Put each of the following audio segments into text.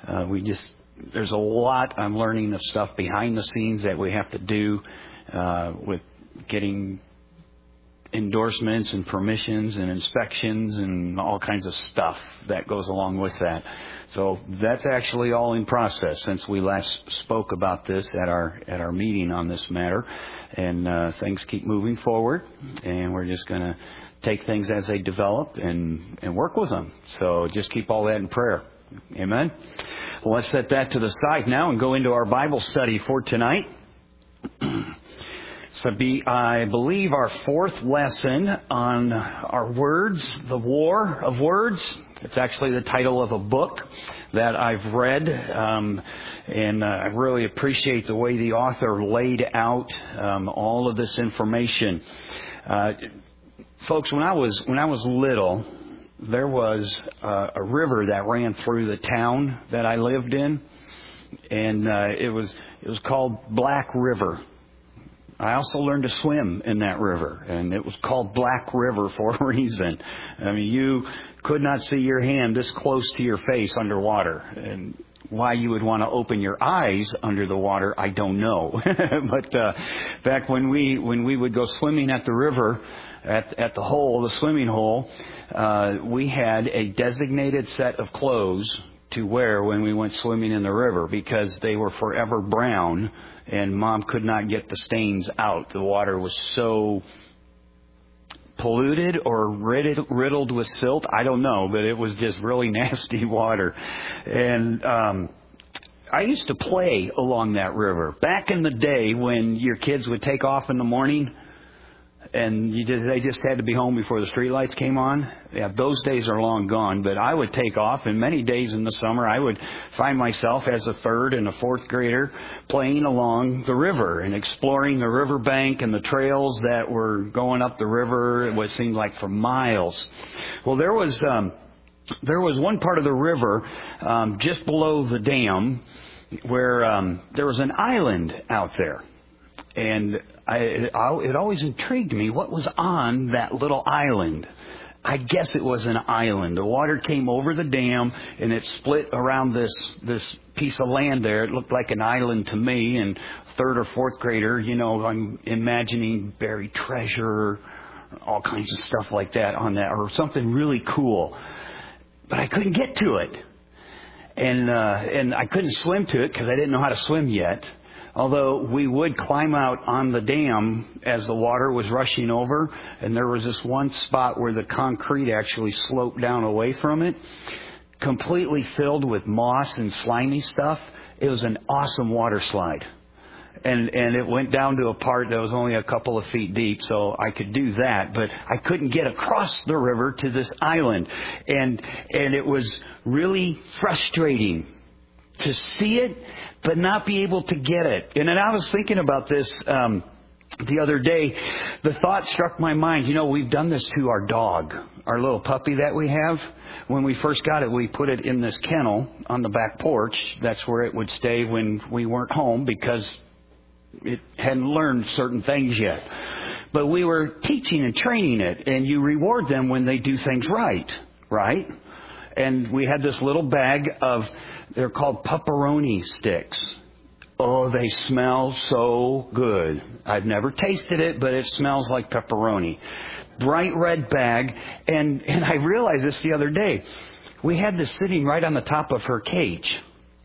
There's a lot I'm learning of stuff behind the scenes that we have to do with getting endorsements and permissions and inspections and all kinds of stuff that goes along with that. So that's actually all in process since we last spoke about this at our meeting on this matter. And things keep moving forward, and we're just going to take things as they develop and work with them. So just keep all that in prayer. Amen. Well, let's set that to the side now and go into our Bible study for tonight. So I believe, our fourth lesson on our words, the War of Words. It's actually the title of a book that I've read, and I really appreciate the way the author laid out all of this information. Folks, when I was little, there was a river that ran through the town that I lived in, and it was called Black River. I also learned to swim in that river, and it was called Black River for a reason. I mean, you could not see your hand this close to your face underwater. And why you would want to open your eyes under the water, I don't know. But back when we would go swimming at the river, at the swimming hole, we had a designated set of clothes to wear when we went swimming in the river because they were forever brown and Mom could not get the stains out. The water was so polluted or riddled with silt. I don't know, but it was just really nasty water. And I used to play along that river. Back in the day when your kids would take off in the morning and they just had to be home before the streetlights came on. Yeah, those days are long gone, but I would take off, and many days in the summer I would find myself as a third and a fourth grader playing along the river and exploring the riverbank and the trails that were going up the river, what seemed like for miles. Well, there was one part of the river just below the dam where there was an island out there. And it always intrigued me what was on that little island. I guess it was an island. The water came over the dam and it split around this piece of land there. It looked like an island to me. And third or fourth grader, I'm imagining buried treasure, all kinds of stuff like that on that, or something really cool. But I couldn't get to it. And I couldn't swim to it because I didn't know how to swim yet. Although we would climb out on the dam as the water was rushing over, and there was this one spot where the concrete actually sloped down away from it, completely filled with moss and slimy stuff. It was an awesome water slide. And it went down to a part that was only a couple of feet deep, so I could do that, but I couldn't get across the river to this island. And it was really frustrating to see it, but not be able to get it. And then I was thinking about this the other day. The thought struck my mind, we've done this to our dog, our little puppy that we have. When we first got it, we put it in this kennel on the back porch. That's where it would stay when we weren't home because it hadn't learned certain things yet. But we were teaching and training it, and you reward them when they do things right? And we had this little bag of, they're called pepperoni sticks. Oh, they smell so good. I've never tasted it, but it smells like pepperoni. Bright red bag. And I realized this the other day. We had this sitting right on the top of her cage,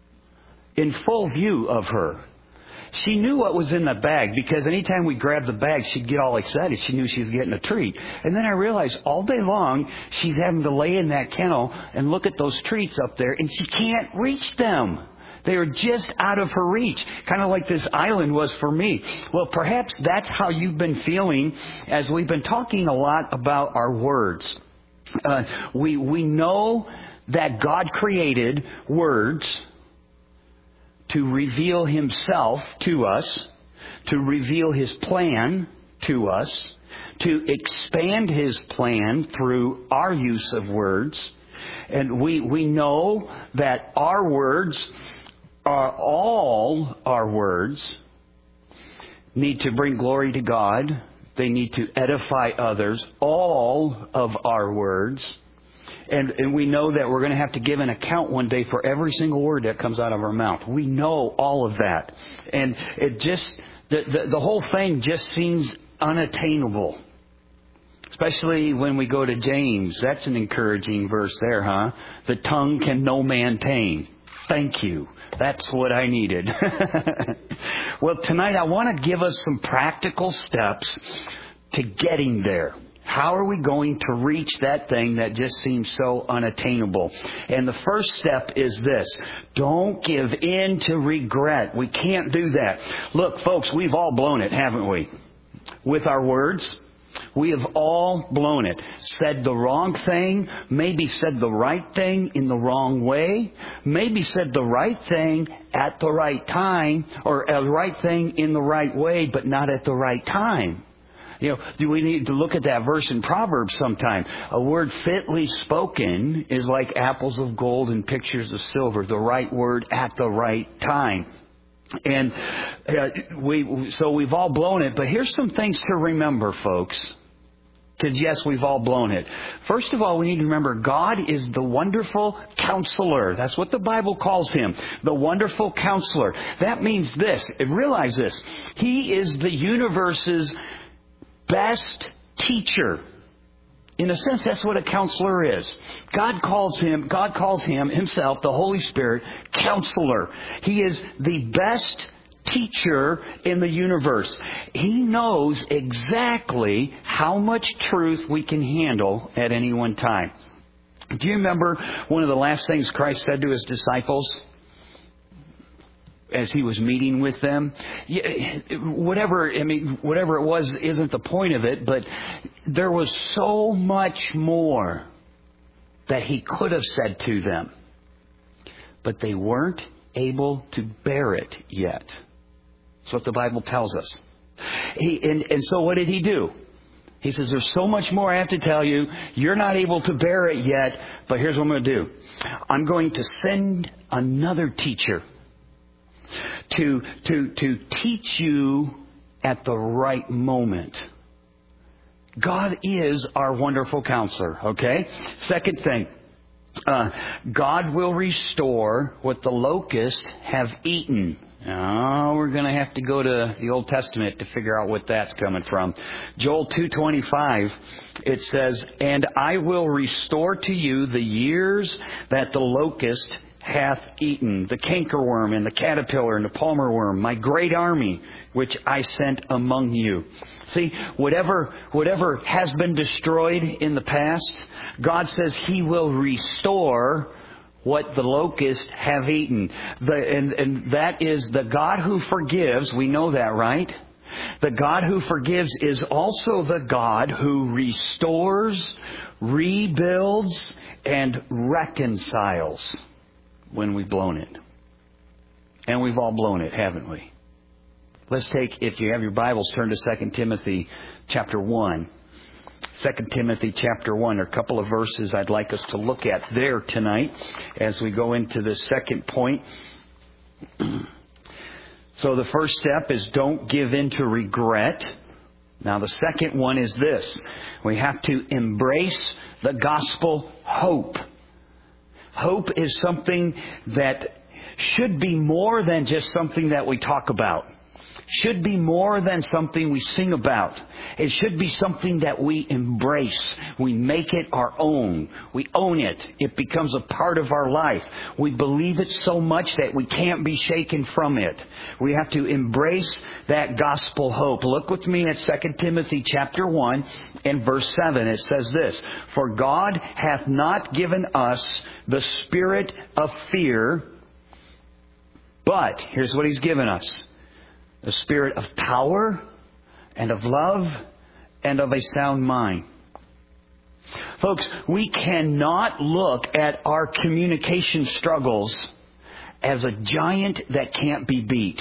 in full view of her. She knew what was in the bag because anytime we grabbed the bag, she'd get all excited. She knew she was getting a treat. And then I realized all day long, she's having to lay in that kennel and look at those treats up there, and she can't reach them. They are just out of her reach, kind of like this island was for me. Well, perhaps that's how you've been feeling as we've been talking a lot about our words. We know that God created words to reveal Himself to us, to reveal His plan to us, to expand His plan through our use of words. And we know that our words, all our words, need to bring glory to God. They need to edify others. All of our words. And we know that we're going to have to give an account one day for every single word that comes out of our mouth. We know all of that. And it just, the whole thing just seems unattainable. Especially when we go to James. That's an encouraging verse there, huh? The tongue can no man tame. Thank you. That's what I needed. Well, tonight I want to give us some practical steps to getting there. How are we going to reach that thing that just seems so unattainable? And the first step is this. Don't give in to regret. We can't do that. Look, folks, we've all blown it, haven't we? With our words. We have all blown it. Said the wrong thing. Maybe said the right thing in the wrong way. Maybe said the right thing at the right time. Or a right thing in the right way, but not at the right time. You know, do we need to look at that verse in Proverbs sometime? A word fitly spoken is like apples of gold and pictures of silver. The right word at the right time. And we've all blown it. But here's some things to remember, folks. Because, yes, we've all blown it. First of all, we need to remember God is the wonderful counselor. That's what the Bible calls Him. The wonderful counselor. That means this. Realize this. He is the universe's best teacher. In a sense, that's what a counselor is. God calls him himself, the Holy Spirit, counselor. He is the best teacher in the universe. He knows exactly how much truth we can handle at any one time. Do you remember one of the last things Christ said to His disciples as He was meeting with them? Whatever it was isn't the point of it, but there was so much more that He could have said to them. But they weren't able to bear it yet. That's what the Bible tells us. So what did He do? He says, there's so much more I have to tell you. You're not able to bear it yet, but here's what I'm going to do. I'm going to send another teacher to teach you at the right moment. God is our wonderful counselor, okay? Second thing, God will restore what the locusts have eaten. Now, we're going to have to go to the Old Testament to figure out what that's coming from. Joel 2:25, it says, and I will restore to you the years that the locust hath eaten, the cankerworm and the caterpillar and the palmer worm, my great army, which I sent among you. See, whatever has been destroyed in the past, God says He will restore what the locusts have eaten. And that is the God who forgives. We know that, right? The God who forgives is also the God who restores, rebuilds, and reconciles when we've blown it. And we've all blown it, haven't we? Let's take, if you have your Bibles, turn to 2 Timothy chapter 1. 2 Timothy chapter 1. There are a couple of verses I'd like us to look at there tonight as we go into the second point. So the first step is don't give in to regret. Now the second one is this. We have to embrace the gospel hope. Hope is something that should be more than just something that we talk about. Should be more than something we sing about. It should be something that we embrace. We make it our own. We own it. It becomes a part of our life. We believe it so much that we can't be shaken from it. We have to embrace that gospel hope. Look with me at 2 Timothy chapter 1 and verse 7. It says this, for God hath not given us the spirit of fear, but, here's what He's given us. A spirit of power and of love and of a sound mind. Folks, we cannot look at our communication struggles as a giant that can't be beat.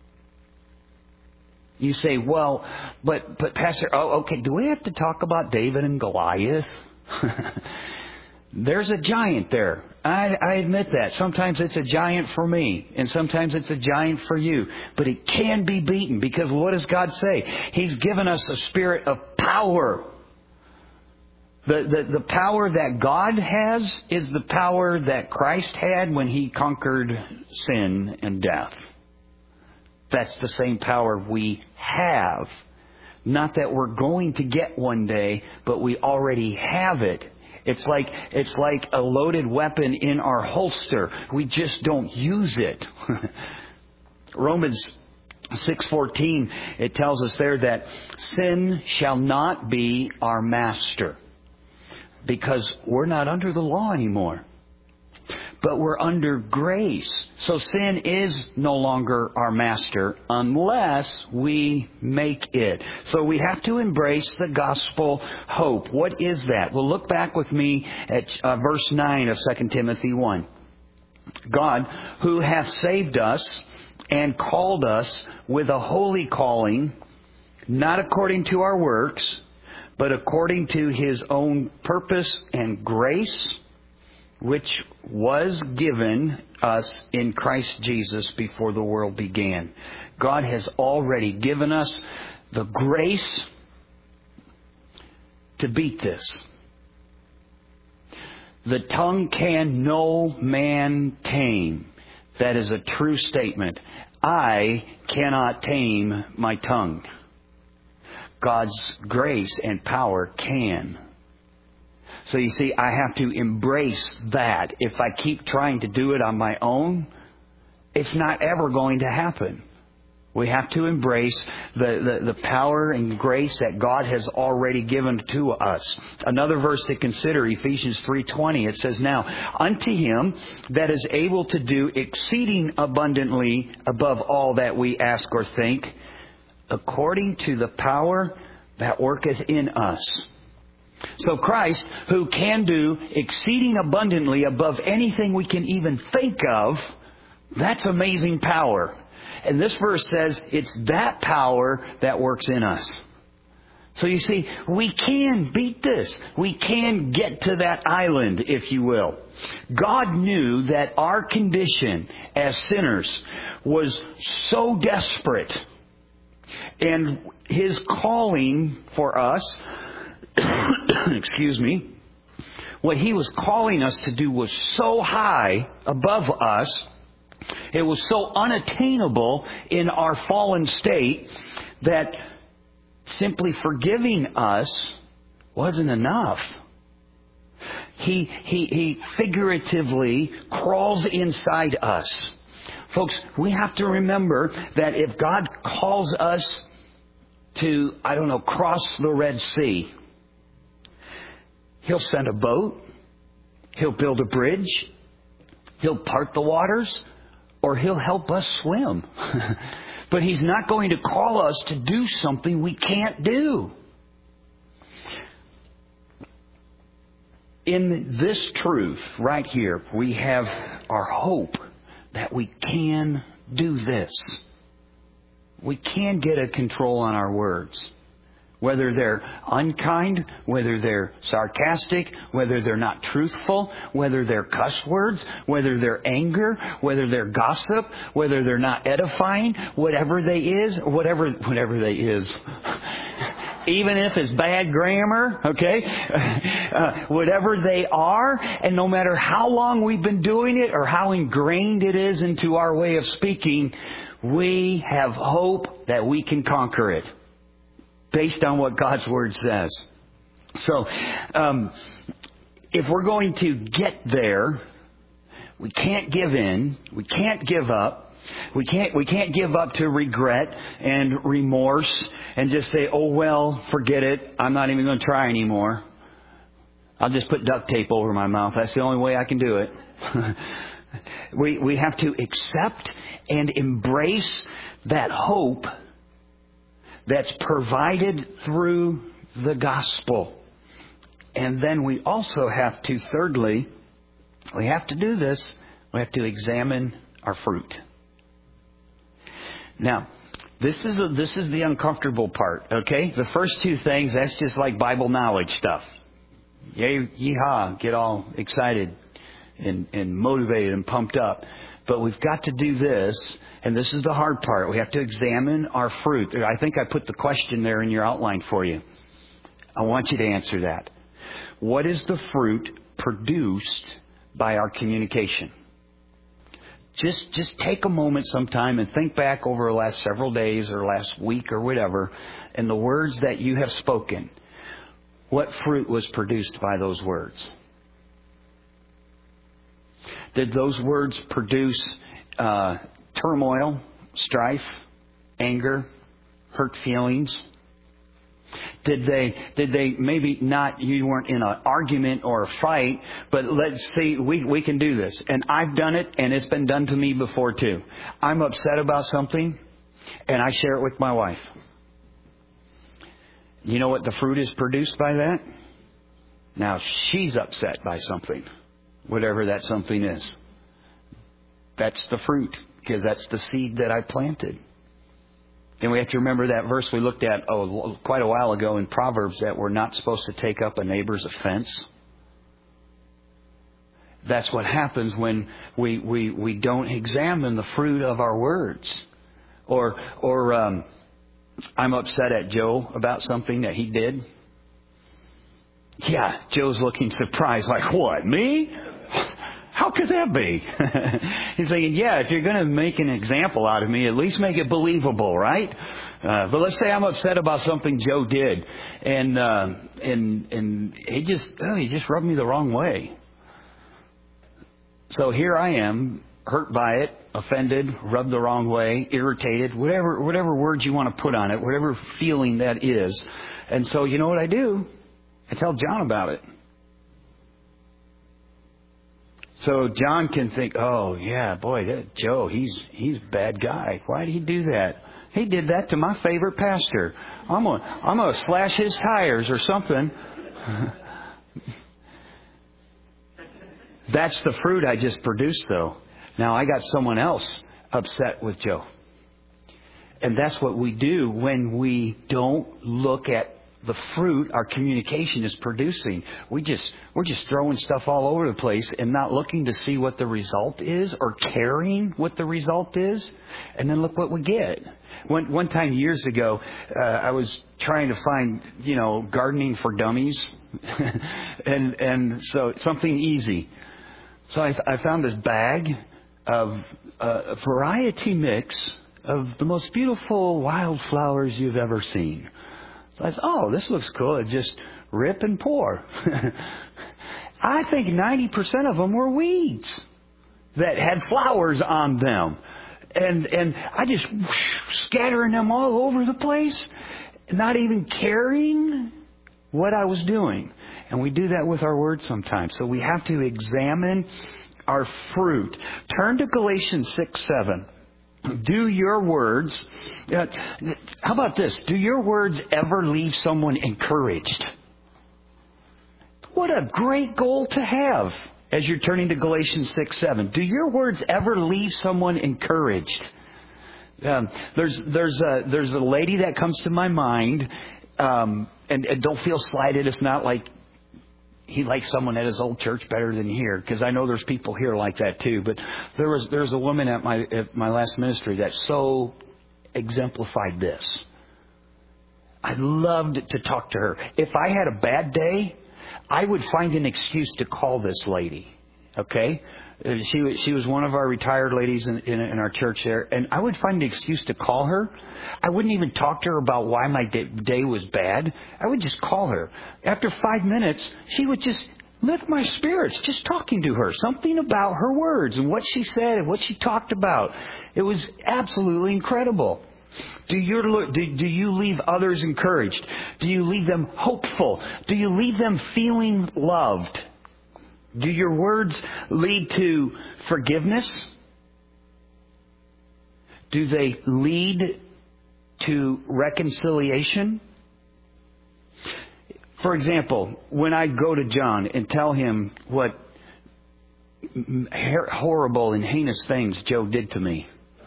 You say, well, but Pastor, okay, do we have to talk about David and Goliath? There's a giant there. I admit that. Sometimes it's a giant for me, and sometimes it's a giant for you. But it can be beaten, because what does God say? He's given us a spirit of power The power that God has is the power that Christ had when He conquered sin and death. That's the same power we have. Not that we're going to get one day, but we already have it. It's like a loaded weapon in our holster. We just don't use it. Romans 6:14, it tells us there that sin shall not be our master. Because we're not under the law anymore. But we're under grace. So sin is no longer our master unless we make it. So we have to embrace the gospel hope. What is that? Well, look back with me at verse 9 of 2 Timothy 1. God, who hath saved us and called us with a holy calling, not according to our works, but according to His own purpose and grace, which was given us in Christ Jesus before the world began. God has already given us the grace to beat this. The tongue can no man tame. That is a true statement. I cannot tame my tongue. God's grace and power can. So you see, I have to embrace that. If I keep trying to do it on my own, it's not ever going to happen. We have to embrace the power and grace that God has already given to us. Another verse to consider, Ephesians 3:20, it says, Now, unto Him that is able to do exceeding abundantly above all that we ask or think, according to the power that worketh in us. So Christ, who can do exceeding abundantly above anything we can even think of, that's amazing power. And this verse says it's that power that works in us. So you see, we can beat this. We can get to that island, if you will. God knew that our condition as sinners was so desperate. And His calling for us, excuse me, what He was calling us to do was so high above us, it was so unattainable in our fallen state that simply forgiving us wasn't enough. He figuratively crawls inside us. Folks, we have to remember that if God calls us to, cross the Red Sea, He'll send a boat, He'll build a bridge, He'll part the waters, or He'll help us swim. But He's not going to call us to do something we can't do. In this truth right here, we have our hope that we can do this. We can get a control on our words. Whether they're unkind, whether they're sarcastic, whether they're not truthful, whether they're cuss words, whether they're anger, whether they're gossip, whether they're not edifying, whatever they is. Even if it's bad grammar, okay? Whatever they are, and no matter how long we've been doing it or how ingrained it is into our way of speaking, we have hope that we can conquer it based on what God's Word says. So, if we're going to get there, we can't give in. We can't give up. We can't give up to regret and remorse and just say, oh, well, forget it. I'm not even going to try anymore. I'll just put duct tape over my mouth. That's the only way I can do it. We have to accept and embrace that hope that's provided through the gospel. And then we also have to, thirdly, we have to do this. We have to examine our fruit. Now, this is the uncomfortable part, okay? The first two things, that's just like Bible knowledge stuff. Yay, yeehaw, get all excited and motivated and pumped up. But we've got to do this, and this is the hard part. We have to examine our fruit. I think I put the question there in your outline for you. I want you to answer that. What is the fruit produced by our communication? Just take a moment sometime and think back over the last several days or last week or whatever, and the words that you have spoken. What fruit was produced by those words? Did those words produce turmoil, strife, anger, hurt feelings? Did they maybe not, you weren't in an argument or a fight, but let's see, we can do this. And I've done it, and it's been done to me before too. I'm upset about something, and I share it with my wife. You know what the fruit is produced by that? Now she's upset by something, whatever that something is. That's the fruit, because that's the seed that I planted. And we have to remember that verse we looked at quite a while ago in Proverbs, that we're not supposed to take up a neighbor's offense. That's what happens when we don't examine the fruit of our words. Or I'm upset at Joe about something that he did. Yeah, Joe's looking surprised, like, what, me? How could that be? He's saying, yeah, if you're going to make an example out of me, at least make it believable, right? But let's say I'm upset about something Joe did, and he just rubbed me the wrong way. So here I am, hurt by it, offended, rubbed the wrong way, irritated, whatever words you want to put on it, whatever feeling that is. And so you know what I do? I tell John about it. So John can think, oh yeah, boy, that Joe, he's a bad guy. Why did he do that? He did that to my favorite pastor. I'm gonna slash his tires or something. That's the fruit I just produced, though. Now I got someone else upset with Joe. And that's what we do when we don't look at the fruit our communication is producing. We're just throwing stuff all over the place and not looking to see what the result is or caring what the result is. And then look what we get. One time years ago, I was trying to find, gardening for dummies. and so something easy. So I found this bag of a variety mix of the most beautiful wildflowers you've ever seen. So I said, oh, this looks good. Just rip and pour. I think 90% of them were weeds that had flowers on them. And I just scattering them all over the place, not even caring what I was doing. And we do that with our words sometimes. So we have to examine our fruit. Turn to Galatians 6:7. Do your words, how about this? Do your words ever leave someone encouraged? What a great goal to have as you're turning to Galatians 6:7. Do your words ever leave someone encouraged? There's a lady that comes to my mind, and don't feel slighted. It's not like he likes someone at his old church better than here, because I know there's people here like that too. But there's a woman at my last ministry that so exemplified this. I loved to talk to her. If I had a bad day, I would find an excuse to call this lady. Okay, she was one of our retired ladies in our church there, and I would find an excuse to call her. I wouldn't even talk to her about why my day was bad. I would just call her. After 5 minutes, she would just lift my spirits, just talking to her. Something about her words and what she said and what she talked about. It was absolutely incredible. Do you leave others encouraged? Do you leave them hopeful? Do you leave them feeling loved? Do your words lead to forgiveness? Do they lead to reconciliation? For example, when I go to John and tell him what horrible and heinous things Joe did to me,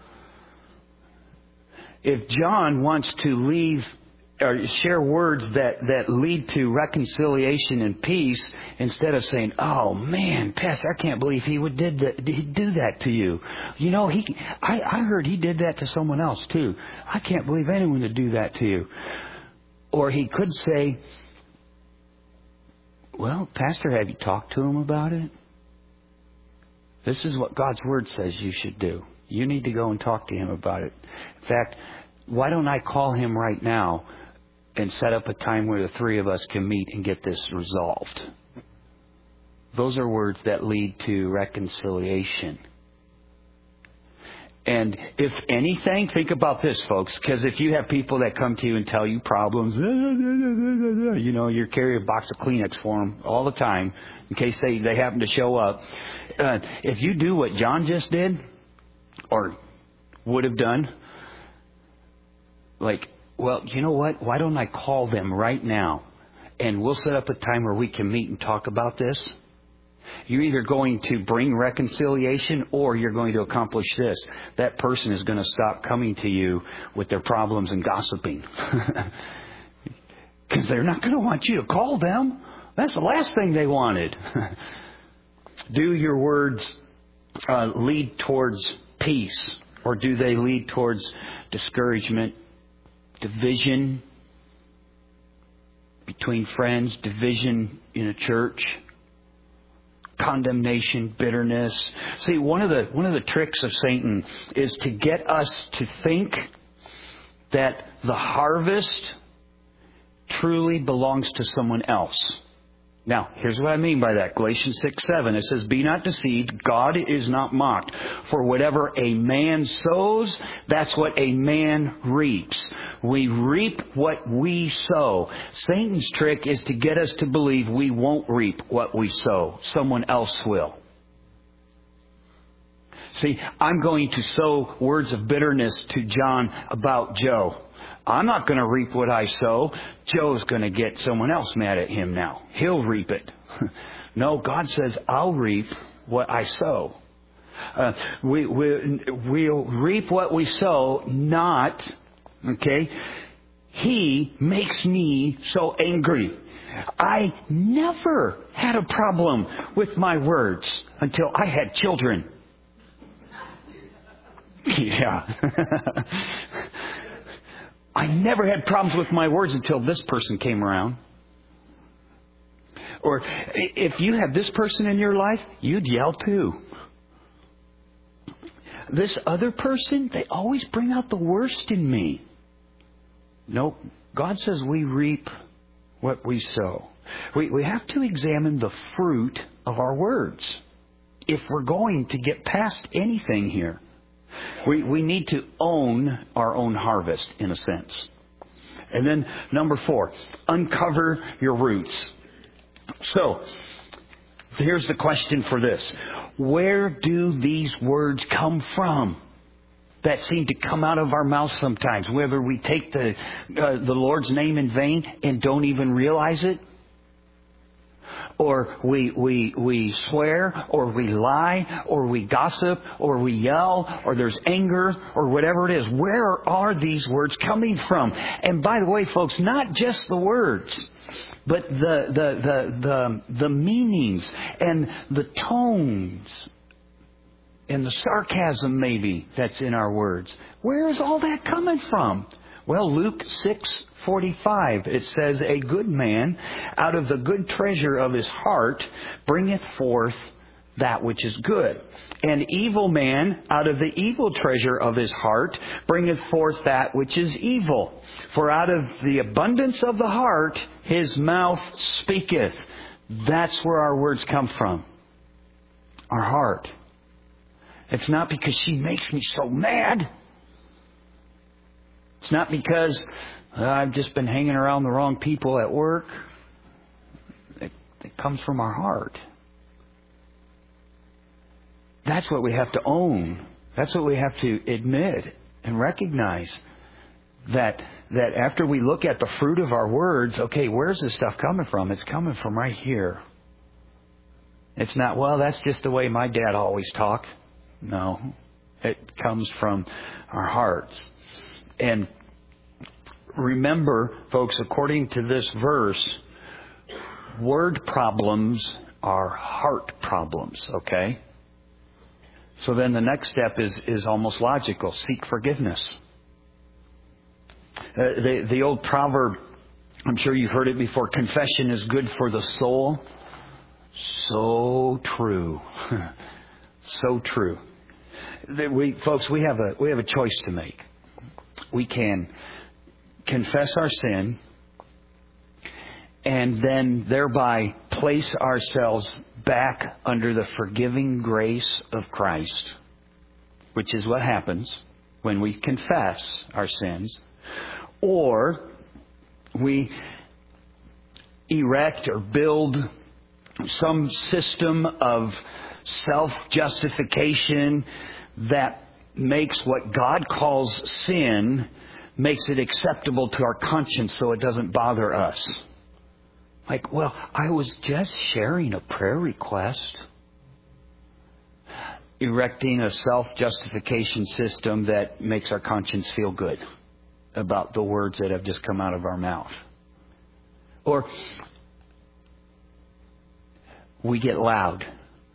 if John wants to leave or share words that lead to reconciliation and peace, instead of saying, "Oh man, Pastor, I can't believe he would do that to you. I heard he did that to someone else too. I can't believe anyone would do that to you." Or he could say, Well, Pastor, have you talked to him about it? This is what God's Word says you should do. You need to go and talk to him about it. In fact, why don't I call him right now and set up a time where the three of us can meet and get this resolved? Those are words that lead to reconciliation. And if anything, think about this, folks, because if you have people that come to you and tell you problems, you know, you carry a box of Kleenex for them all the time in case they happen to show up. If you do what John just did or would have done, like, well, you know what? Why don't I call them right now and we'll set up a time where we can meet and talk about this? You're either going to bring reconciliation or you're going to accomplish this. That person is going to stop coming to you with their problems and gossiping. Because they're not going to want you to call them. That's the last thing they wanted. Do your words lead towards peace? Or do they lead towards discouragement, division between friends, division in a church? Condemnation, bitterness. See, one of the tricks of Satan is to get us to think that the harvest truly belongs to someone else. Now, here's what I mean by that. Galatians 6:7, it says, "Be not deceived, God is not mocked. For whatever a man sows, that's what a man reaps." We reap what we sow. Satan's trick is to get us to believe we won't reap what we sow. Someone else will. See, I'm going to sow words of bitterness to John about Joe. I'm not going to reap what I sow. Joe's going to get someone else mad at him now. He'll reap it. No, God says, I'll reap what I sow. We'll reap what we sow, not, okay, he makes me so angry. I never had a problem with my words until I had children. Yeah. I never had problems with my words until this person came around. Or if you had this person in your life, you'd yell too. This other person, they always bring out the worst in me. Nope. God says we reap what we sow. We have to examine the fruit of our words if we're going to get past anything here. We need to own our own harvest, in a sense. And then, number 4, uncover your roots. So, here's the question for this. Where do these words come from that seem to come out of our mouths sometimes? Whether we take the Lord's name in vain and don't even realize it, or we swear, or we lie, or we gossip, or we yell, or there's anger, or whatever it is. Where are these words coming from? And by the way, folks, not just the words, but the meanings and the tones and the sarcasm maybe that's in our words. Where is all that coming from? Well, Luke 6:45, it says, "A good man out of the good treasure of his heart bringeth forth that which is good. An evil man out of the evil treasure of his heart bringeth forth that which is evil. For out of the abundance of the heart his mouth speaketh." That's where our words come from. Our heart. It's not because she makes me so mad. It's not because I've just been hanging around the wrong people at work. It comes from our heart. That's what we have to own. That's what we have to admit and recognize. That after we look at the fruit of our words, okay, where's this stuff coming from? It's coming from right here. It's not, well, that's just the way my dad always talked. No, it comes from our hearts. And remember, folks, according to this verse, word problems are heart problems, okay? So then the next step is almost logical. Seek forgiveness. The old proverb I'm sure you've heard it before. Confession is good for the soul. So true. So true. Folks, we have a choice to make. We can confess our sin and then thereby place ourselves back under the forgiving grace of Christ, which is what happens when we confess our sins. Or we erect or build some system of self-justification that makes what God calls sin, makes it acceptable to our conscience so it doesn't bother us. Like, well, I was just sharing a prayer request. Erecting a self-justification system that makes our conscience feel good about the words that have just come out of our mouth. Or we get loud.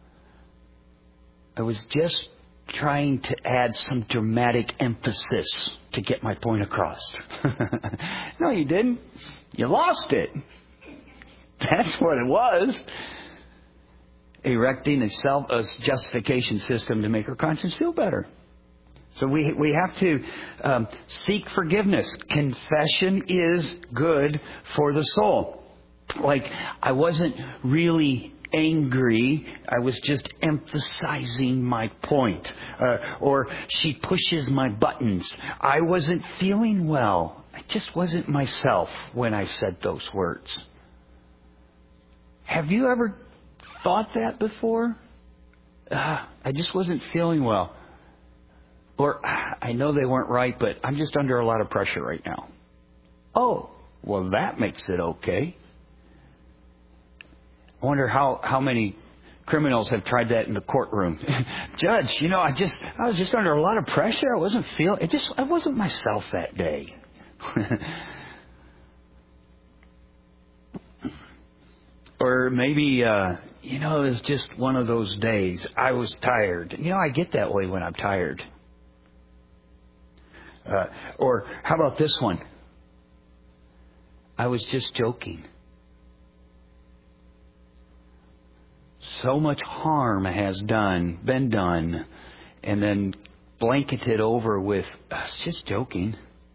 I was just trying to add some dramatic emphasis to get my point across. No, you didn't. You lost it. That's what it was. Erecting a justification system to make our conscience feel better. So we have to seek forgiveness. Confession is good for the soul. Like, I wasn't really angry. I was just emphasizing my point. Or she pushes my buttons. I wasn't feeling well. I just wasn't myself when I said those words. Have you ever thought that before? I just wasn't feeling well. Or, I know they weren't right, but I'm just under a lot of pressure right now. Oh, well, that makes it okay. I wonder how many criminals have tried that in the courtroom. Judge, I was just under a lot of pressure. I wasn't feeling, I wasn't myself that day. Or maybe, it was just one of those days. I was tired. I get that way when I'm tired. Or how about this one? I was just joking. So much harm has been done, and then blanketed over with, I was just joking.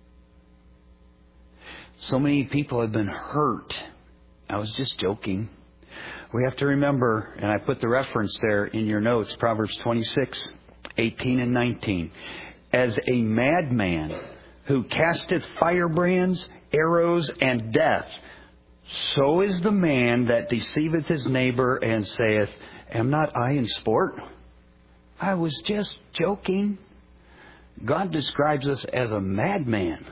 So many people have been hurt. I was just joking. We have to remember, and I put the reference there in your notes, Proverbs 26, 18 and 19. As a madman who casteth firebrands, arrows, and death, so is the man that deceiveth his neighbor and saith, am not I in sport? I was just joking. God describes us as a madman.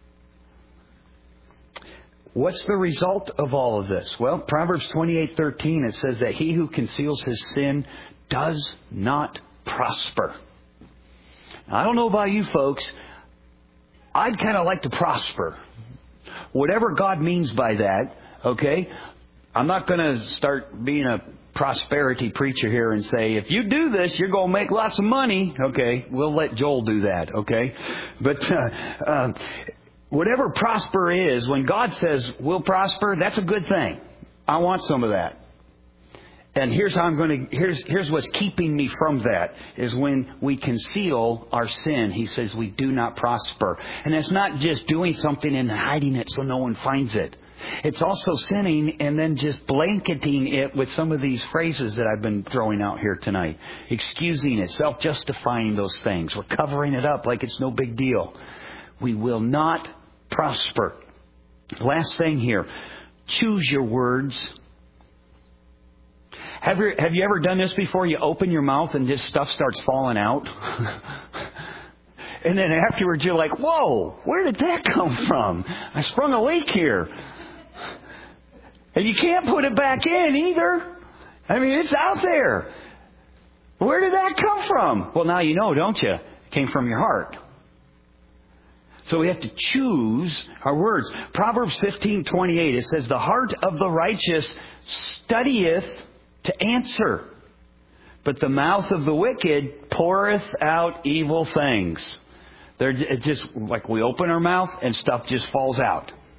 What's the result of all of this? Well, Proverbs 28:13, it says that he who conceals his sin does not prosper. Now, I don't know about you folks. I'd kind of like to prosper. Whatever God means by that, okay? I'm not going to start being a prosperity preacher here and say, if you do this, you're going to make lots of money. Okay, we'll let Joel do that, okay? But whatever prosper is, when God says we'll prosper, that's a good thing. I want some of that. And here's how here's what's keeping me from that is when we conceal our sin. He says we do not prosper. And it's not just doing something and hiding it so no one finds it. It's also sinning and then just blanketing it with some of these phrases that I've been throwing out here tonight. Excusing it, self-justifying those things. We're covering it up like it's no big deal. We will not prosper. Last thing here. Choose your words. Have you ever done this before? You open your mouth and just stuff starts falling out. And then afterwards you're like, whoa, where did that come from? I sprung a leak here. And you can't put it back in either. I mean, it's out there. Where did that come from? Well, now you know, don't you? It came from your heart. So we have to choose our words. Proverbs 15:28, it says, the heart of the righteous studieth to answer, but the mouth of the wicked poureth out evil things. They're just like we open our mouth and stuff just falls out.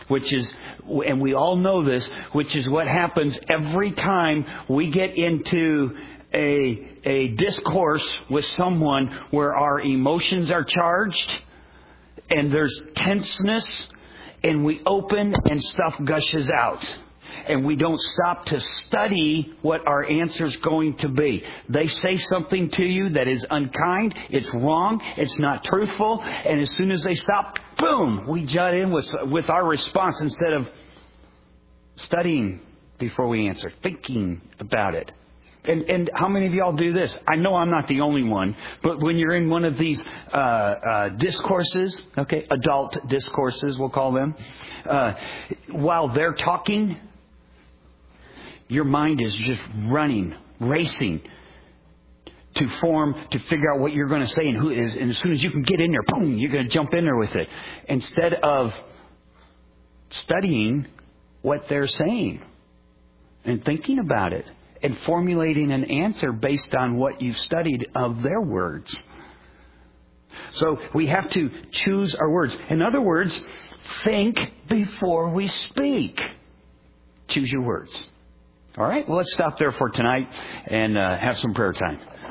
and we all know this, which is what happens every time we get into a discourse with someone where our emotions are charged and there's tenseness, and we open and stuff gushes out. And we don't stop to study what our answer's going to be. They say something to you that is unkind, it's wrong, it's not truthful, and as soon as they stop, boom, we jut in with our response instead of studying before we answer, thinking about it. And how many of y'all do this? I know I'm not the only one, but when you're in one of these discourses, okay, adult discourses, we'll call them, while they're talking, your mind is just running, racing to figure out what you're going to say and who it is. And as soon as you can get in there, boom, you're going to jump in there with it. Instead of studying what they're saying and thinking about it and formulating an answer based on what you've studied of their words. So we have to choose our words. In other words, think before we speak. Choose your words. All right, well, let's stop there for tonight and have some prayer time.